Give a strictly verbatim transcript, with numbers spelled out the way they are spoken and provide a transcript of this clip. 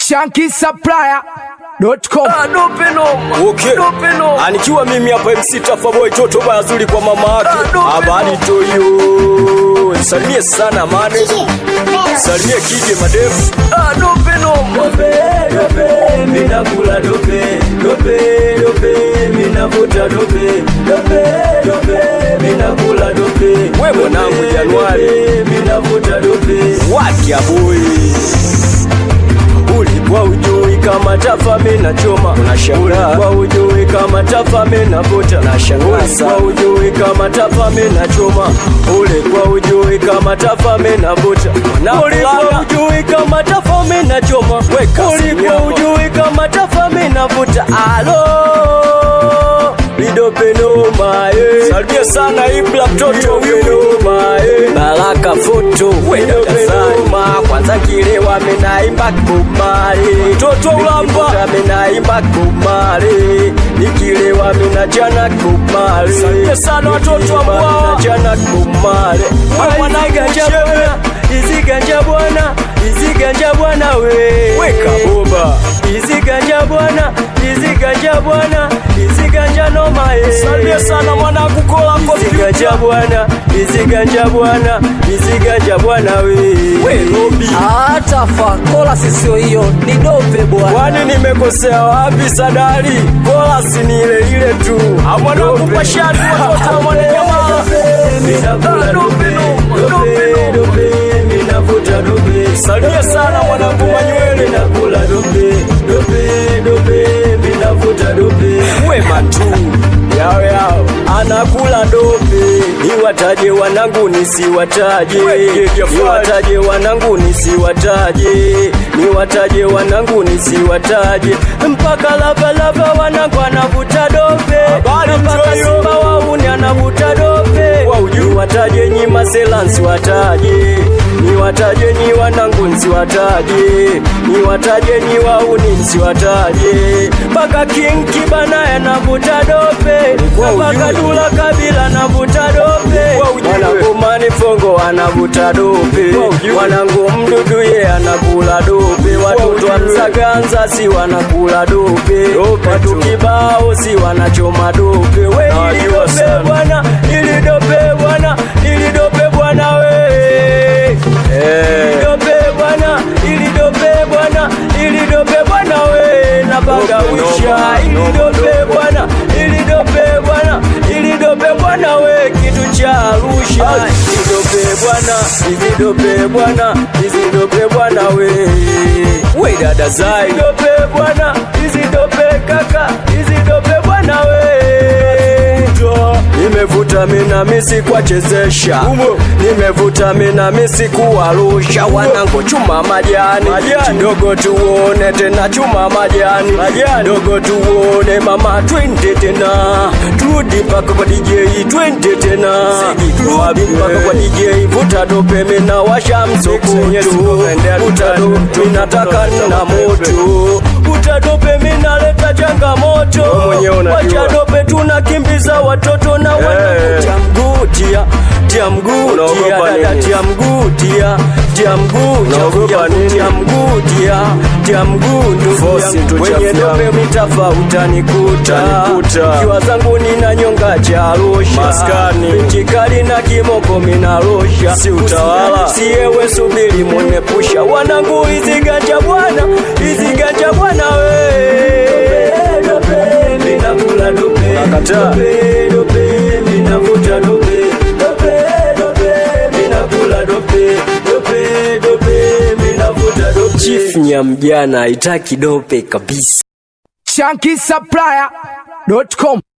Shanky Supplier dot com. Ah, dope no. Okay. Dope no. Anikiwa mimi hapa M C Tafaboy toto baya zuri kwa mama yake. Ah, dope Habari no. toyo. Salimie sana mane. Salimie kije madevu. Ah, dope no. Dope, dope, mina kula dope. Dope, dope, mina vuta dope. Dope, dope, mina kula dope. We mwanangu Januari. Mina vuta dope. Wakia boy. Ulikuwa ujui kama tafa mena choma. Unashangaa. Ulikuwa ujui kama tafa mena vuta. Nashangaa Ulikuwa sana. ujui kama tafa mena choma. Ulikuwa ujui kama tafa mena vuta. Ulikuwa ujui kama tafa mena choma. Ulikuwa ujui kama tafa mena vuta. Alo Lidope no mae. Salimie sana Ibla mtoto Lidope no mae. Baraka foto. We dada sana. Kwanza kilewa menaimba kumare. Toto ulamba. Menaimba kumare. Nikilewa menachana kumare. Salimie sana watoto wa bwa. Menachana kumare. We mwanangu mchebe. Izi ganja bwana, izi ganja bwana we. Weka boba. Izi ganja bwana, izi ganja bwana, izi ganja no mae. Salimie sana mwanangu kola Izi ganja kompyuta. bwana, izi ganja bwana, izi ganja bwana we. We Robi. Hata fakola sisio hiyo ni dope bwana. Kwani nimekosea wapi Sadari? Kola si ni ile ile tu. Amwanangu pashani watoto wa mwana nyamala. Mina dope no, dope dope, mina vuta dope. Salimie sana mwanangu Manywele. Mina kula dope, dope dope, mina vuta dope. We matu. Yao yao anakula dope. Niwataje wanangu nisiwataje. Niwataje wanangu nisiwataje. Niwataje wanangu nisiwataje. Mpaka lava lava wanangu anavuta dope. Mpaka simba wauni anavuta dope. Niwataje nyi masela nsiwataje. Niwataje nyi wanangu nsiwataje. Niwataje nyi wauni nsiwataje. Mpaka King Kibana anavuta dope. Mpaka Dula Kabila anavuta dope. Wanangu Manifongo anavuta dope. Wanangu Mdudu ye anakula dope. Watoto wa Msaganza si wanakula dope. Watu kibao si wanachoma dope. We ili dope bwana, ili dope bwana, ili dope bwana we. Ili dope bwana, ili dope bwana, ili dope bwana we. Napanga wisha, ili dope bwana, ili dope bwana, ili dope bwana we. Kitu cha Arusha, ili dope bwana, ili dope bwana, ili dope bwana we. We dada zai. Ili dope bwana, ili dope kaka, ili dope bwana we. Nimevuta mina misi kwa chezesha. Nimevuta mina misi kuwarusha. Wanangu chuma majani. Kidogo tuone tena chuma majani. Kidogo tuone mama twende tena. Turudi mpaka kwa D J twende tena. Turudi mpaka kwa D J vuta dope mina washa msokoto. Vuta dope minataka na moto. Vuta dope mina leta changamoto. Wacha dope tunakimbiza watoto na wanangu. Tia mguu tia, tia mguu tia, dada tia mguu tia, tia mguu tia, tia mguu tia, tia mguu ndugu yangu. Wenye dope mitafa utanikuta. Kiwa zangu nina nyonga cha Arusha. Maskani. Chikali na kimoko minarosha. Si utawala. Siewe subiri mwenepusha. Wanangu hizi ganja bwana, hizi ganja bwana we. Dope, dope, mina kula dope. Nakataa. Dope, dope, mina vuta dope. Dope, dope, mina kula dope. Dope, dope, mina vuta dope. Chief Nyamjana haitaki dope kabisa. Shanky Supplier dot com.